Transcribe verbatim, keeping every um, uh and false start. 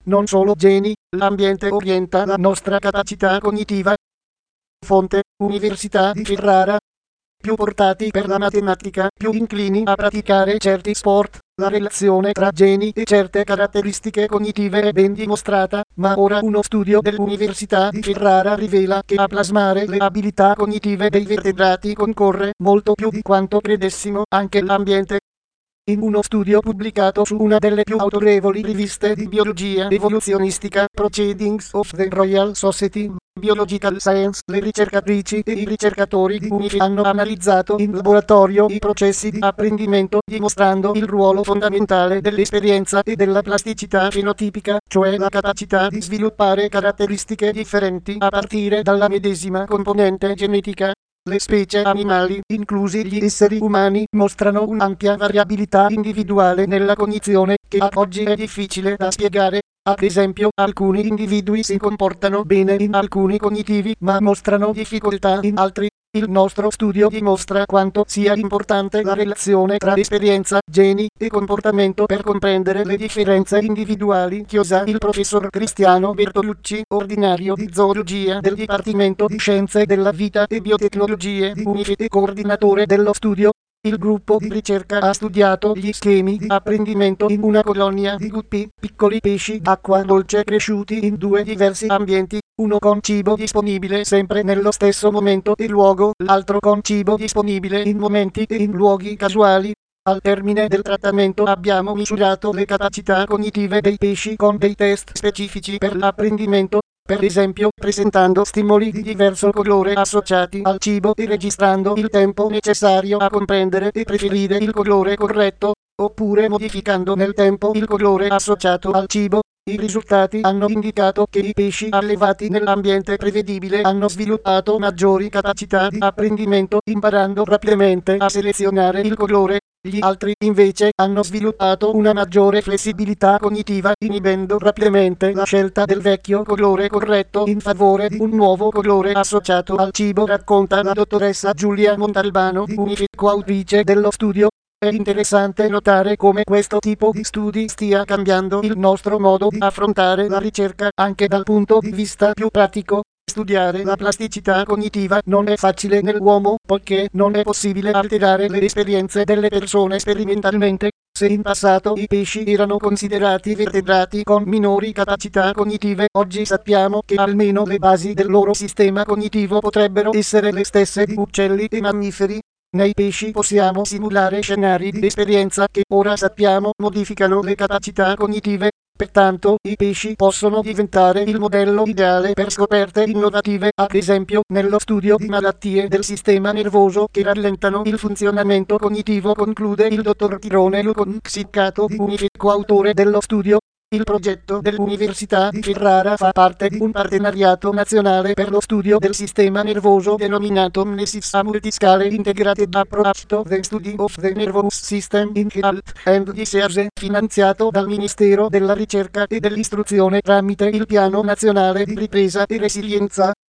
non solo geni, l'ambiente orienta la nostra capacità cognitiva. Fonte: Università di Ferrara. Più portati per la matematica, più inclini a praticare certi sport. La relazione tra geni e certe caratteristiche cognitive è ben dimostrata, ma ora uno studio dell'Università di Ferrara rivela che a plasmare le abilità cognitive dei vertebrati concorre molto più di quanto credessimo anche l'ambiente. In uno studio pubblicato su una delle più autorevoli riviste di biologia evoluzionistica, Proceedings of the Royal Society Biological Science, le ricercatrici e i ricercatori di U N I F hanno analizzato in laboratorio i processi di apprendimento, dimostrando il ruolo fondamentale dell'esperienza e della plasticità fenotipica, cioè la capacità di sviluppare caratteristiche differenti a partire dalla medesima componente genetica. Le specie animali, inclusi gli esseri umani, mostrano un'ampia variabilità individuale nella cognizione, che ad oggi è difficile da spiegare. Ad esempio, alcuni individui si comportano bene in alcuni cognitivi, ma mostrano difficoltà in altri. Il nostro studio dimostra quanto sia importante la relazione tra esperienza, geni e comportamento per comprendere le differenze individuali. Chiosa il professor Cristiano Bertolucci, ordinario di zoologia del Dipartimento di Scienze della Vita e Biotecnologie di U N I F e coordinatore dello studio. Il gruppo di ricerca ha studiato gli schemi di apprendimento in una colonia di guppi, piccoli pesci d'acqua dolce cresciuti in due diversi ambienti, uno con cibo disponibile sempre nello stesso momento e luogo, l'altro con cibo disponibile in momenti e in luoghi casuali. Al termine del trattamento abbiamo misurato le capacità cognitive dei pesci con dei test specifici per l'apprendimento. Per esempio, presentando stimoli di diverso colore associati al cibo e registrando il tempo necessario a comprendere e preferire il colore corretto, oppure modificando nel tempo il colore associato al cibo. I risultati hanno indicato che i pesci allevati nell'ambiente prevedibile hanno sviluppato maggiori capacità di apprendimento, imparando rapidamente a selezionare il colore. Gli altri, invece, hanno sviluppato una maggiore flessibilità cognitiva, inibendo rapidamente la scelta del vecchio colore corretto in favore di un nuovo colore associato al cibo, racconta la dottoressa Giulia Montalbano di U N I F, coautrice dello studio. È interessante notare come questo tipo di studi stia cambiando il nostro modo di affrontare la ricerca, anche dal punto di vista più pratico. Studiare la plasticità cognitiva non è facile nell'uomo, poiché non è possibile alterare le esperienze delle persone sperimentalmente. Se in passato i pesci erano considerati vertebrati con minori capacità cognitive, oggi sappiamo che almeno le basi del loro sistema cognitivo potrebbero essere le stesse di uccelli e mammiferi. Nei pesci possiamo simulare scenari di esperienza che ora sappiamo modificano le capacità cognitive. Pertanto, i pesci possono diventare il modello ideale per scoperte innovative, ad esempio nello studio di malattie del sistema nervoso che rallentano il funzionamento cognitivo, conclude il dottor Tirone Luconxicato di U N I F, coautore dello studio. Il progetto dell'Università di Ferrara fa parte di un partenariato nazionale per lo studio del sistema nervoso denominato Mnesis a Multiscale Integrated Approach to the Study of the Nervous System in Health and Disease, finanziato dal Ministero della Ricerca e dell'Istruzione tramite il Piano Nazionale di Ripresa e Resilienza.